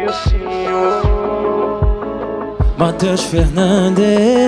Matheus Fernandes.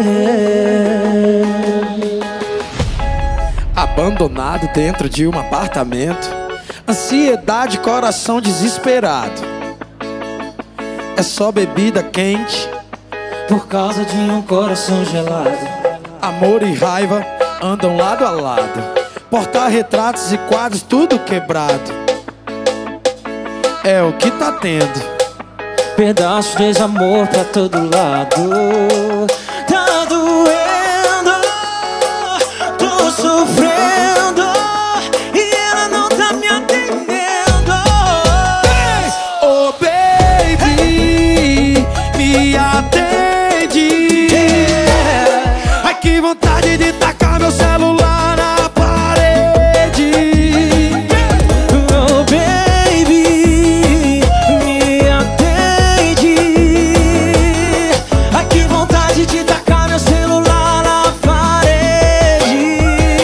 Abandonado dentro de um apartamento, ansiedade, coração desesperado. É só bebida quente por causa de um coração gelado. Amor e raiva andam lado a lado. Porta-retratos e quadros tudo quebrado. É o que tá tendo. Pedaços de desamor pra todo lado. Tá doendo, tô sofrendo e ela não tá me atendendo. Oh baby, me atende. Ai que vontade de tacar meu celular na parede. Oh baby, me atende. Ai que vontade de tacar meu celular na parede.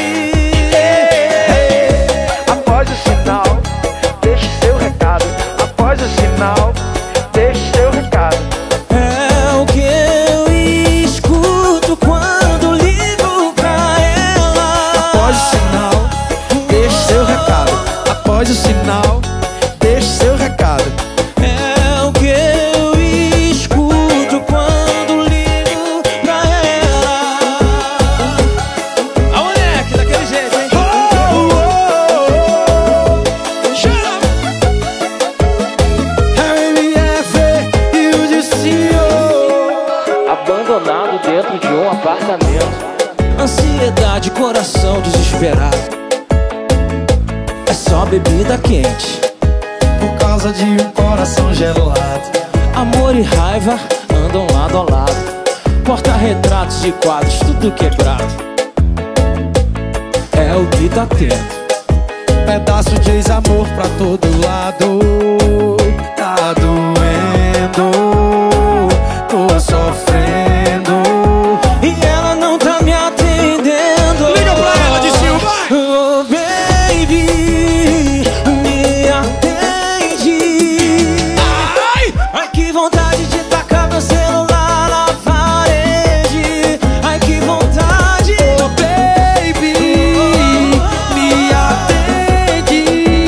Após o sinal, deixe seu recado. Após o sinal, deixe seu recado. É o que eu escuto quando ligo pra ela. Após o sinal, deixe seu recado. Após o sinal, deixe seu recado. É o que eu escuto quando ligo pra ela. A moleque, daquele jeito, hein? RMF e o Dicinho. Abandonado dentro de um apartamento. Ansiedade, coração desesperado. É só bebida quente. Por causa de um coração gelado. Amor e raiva andam lado a lado. Porta-retratos e quadros tudo quebrado. É o que tá tendo. Pedaço de ex-amor pra todo lado. Tá doendo, tô sofrendo. E ela não tá me atendendo. Liga pra ela, Dicinho, vai! Oh baby, me atende. Ai! Ai que vontade de tacar meu celular na parede. Ai que vontade. Oh baby, me atende.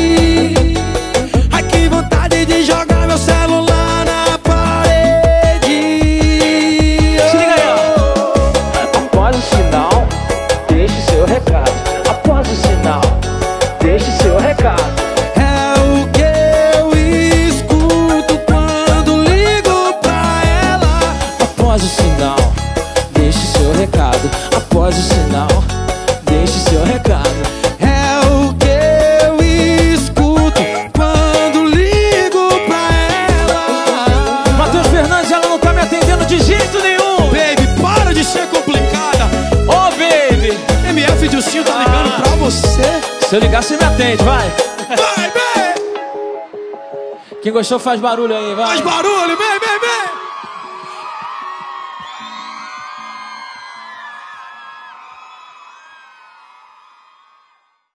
Ai que vontade de jogar meu celular na parede. Se liga aí, ó. Após o sinal, deixe seu recado. Após o sinal, deixe seu recado. É o que eu escuto quando ligo pra ela. Após o sinal, deixe seu recado. Após o sinal, deixe seu recado. É o que eu escuto quando ligo pra ela. Matheus Fernandes, ela não tá me atendendo de jeito nenhum. Baby, para de ser complicada. Ô baby, MF Dilcinho tá ligando pra você. se eu ligar você me atende, vai. Vai, vem! Quem gostou faz barulho aí, vai. Faz barulho, vem, vem, vem!